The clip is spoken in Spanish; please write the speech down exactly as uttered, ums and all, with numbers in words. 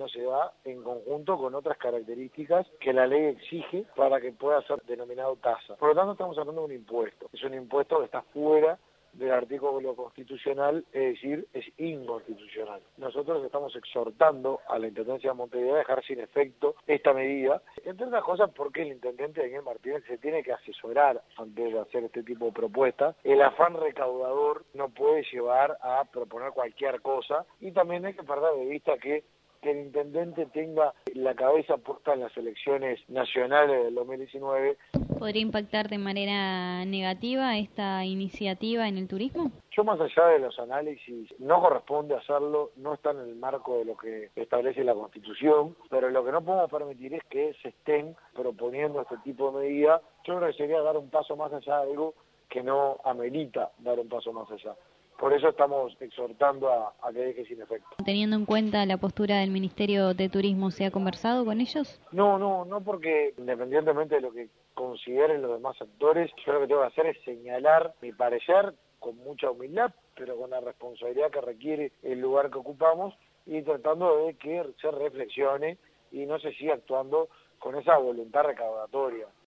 no se da en conjunto con otras características que la ley exige para que pueda ser denominado tasa. Por lo tanto, estamos hablando de un impuesto. Es un impuesto que está fuera del artículo constitucional, es decir, es inconstitucional. Nosotros estamos exhortando a la Intendencia de Montevideo a dejar sin efecto esta medida, entre otras cosas porque el intendente Daniel Martínez se tiene que asesorar antes de hacer este tipo de propuestas. El afán recaudador no puede llevar a proponer cualquier cosa, y también hay que perder de vista que que el intendente tenga la cabeza puesta en las elecciones nacionales del dos mil diecinueve. ¿Podría impactar de manera negativa esta iniciativa en el turismo? Yo, más allá de los análisis, no corresponde hacerlo, no está en el marco de lo que establece la Constitución, pero lo que no podemos permitir es que se estén proponiendo este tipo de medidas. Yo creo que sería dar un paso más allá de algo que no amerita dar un paso más allá. Por eso estamos exhortando a, a que deje sin efecto. Teniendo en cuenta la postura del Ministerio de Turismo, ¿se ha conversado con ellos? No, no, no, porque independientemente de lo que consideren los demás actores, yo lo que tengo que hacer es señalar mi parecer con mucha humildad, pero con la responsabilidad que requiere el lugar que ocupamos, y tratando de que se reflexione y no se siga actuando con esa voluntad recaudatoria.